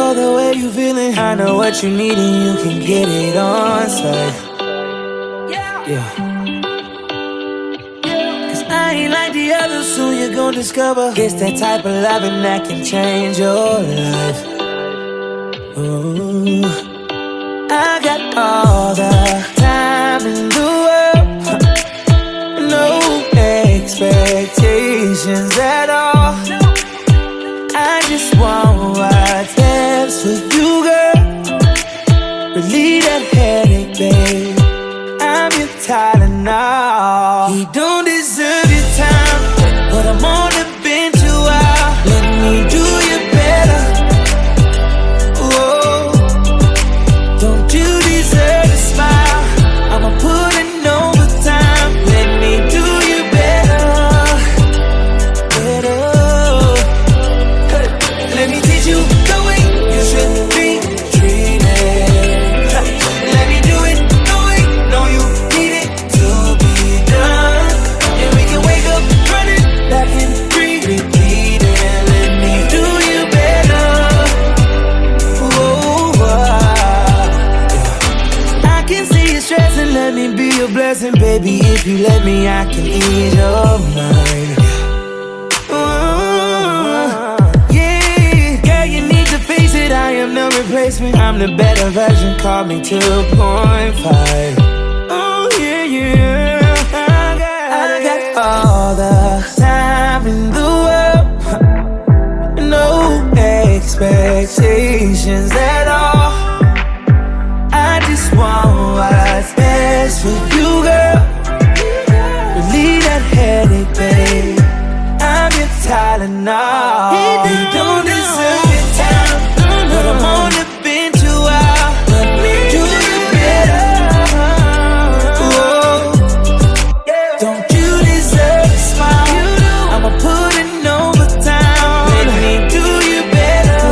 love the way you feeling. I know what you need and you can get it on site. Yeah. Cause I ain't like the others, soon you're gonna discover it's that type of loving that can change your life. Ooh. I got all the time in the world, no expectations at all. I just want what's best for you, girl. Relieve that headache, babe. I'm your Tylenol. He don't deserve your time, but I'm on the bench a while. Let me do you better. Whoa. Don't you deserve a smile? I'ma put in overtime. Let me do you better. Better. Let me teach you the way you should be treated. Let me do it the way, know you need it to be done. And we can wake up running back and repeat it. Let me do you better. Whoa, I can see you stressing, let me be a blessing, baby. If you let me, I can ease your mind. I am no replacement, I'm the better version, call me 2.5. Oh yeah, yeah, I got all the time in the world, no expectations at all. I just want what's best for you, girl. Relieve that headache, babe. I'm your Tylenol. You don't deserve your time, but I'm on the bench a while. Let me do you better. Whoa. Don't you deserve a smile? I'ma put in overtime. Let me do you better.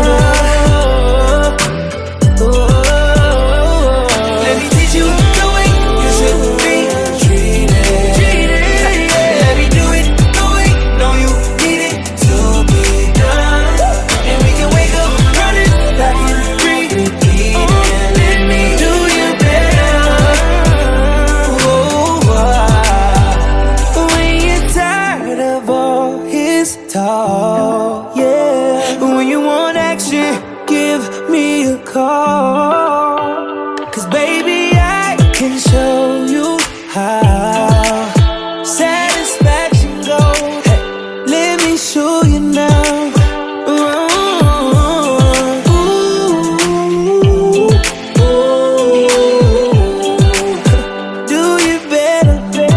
Let me teach you the way you should be treated. Let me do it the way, know you need it to be done. And we can wake up running back and repeat it. Let me do you better. When you're tired of all his talk, yeah. When you want action, give me a call. Cause baby, I can show you how satisfaction goes. Hey, let me show you now. Do you better?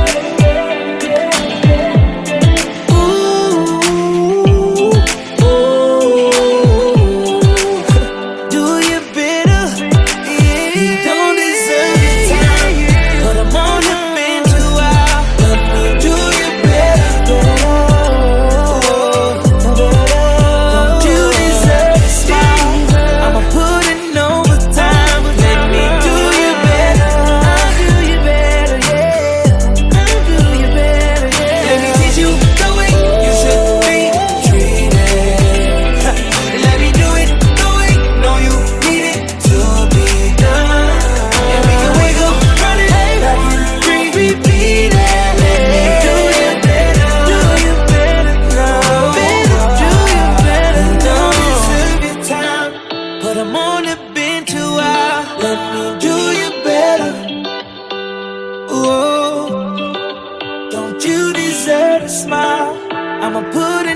Do you better? He don't deserve your time, but I'm on the bench a while. Let me do you better. Don't you deserve a smile? I'ma put in overtime. Let me do you better. I'll do you better, yeah. I'll do you better, yeah. Let me teach you the way you should be treated. Let me do it the way, know you need it to be done. And we can wake up running back and repeat it. Let me do you better. Do you better now. Better, do you better. Don't deserve your time, but I'm on the bench a while. Let me do you better. Whoa. Don't you deserve a smile? I'ma put